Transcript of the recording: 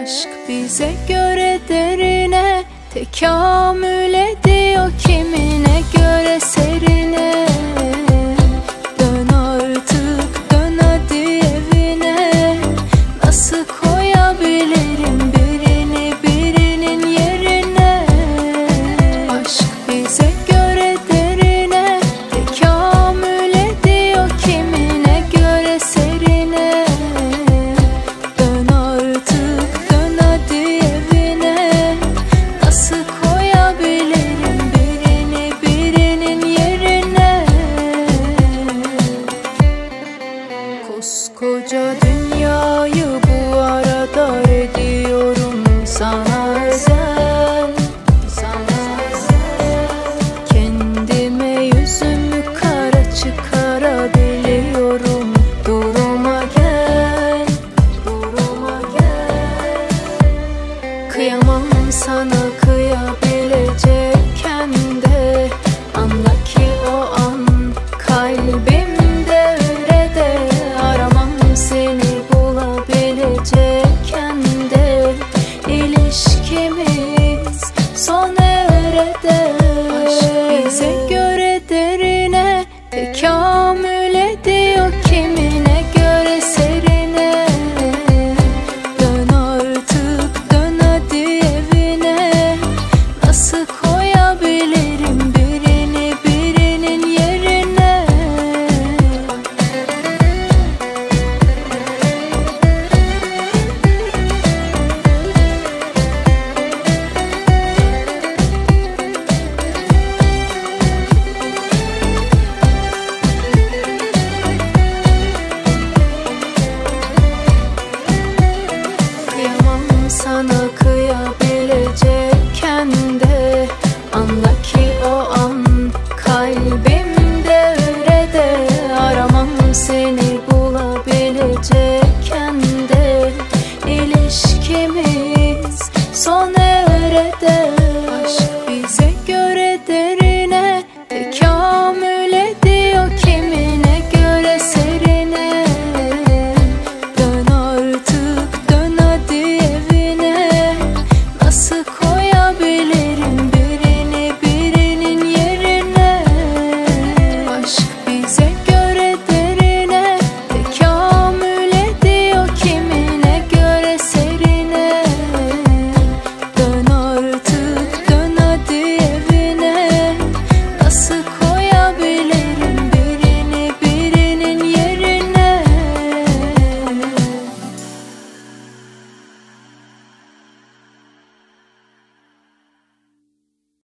Aşk bize göre derine tekamül ediyor, kimine göre serine. Dön artık, dön hadi evine. Nasıl koyabilirim birini birinin yerine? Aşk bize göre derine tekamül ediyor, kimine göre serine. Dön artık, dön hadi evine. Nasıl koyabilirim birini birinin yerine? Koskoca dünyayı bu arada ediyorum sana özel, sana özel. Kendime yüzümü kara çıkarabiliyorum. Duruma gel, duruma gel. Kıyamam sana kıyabilecekken de, anla ki o an kalbimde öyle de. Aramam seni bulabilecekken de, ilişkimiz sona erede. Aşk bize göre derine tekamül ediyor, kimine göre serine. Dön artık, dön hadi evine. Nasıl koyabilirim birini birinin yerine? Kıyamam sana kıyabilecekken de, anla ki o an kalbimde öyle de. Aramam seni bulabilecekken de, ilişkimiz sona erede.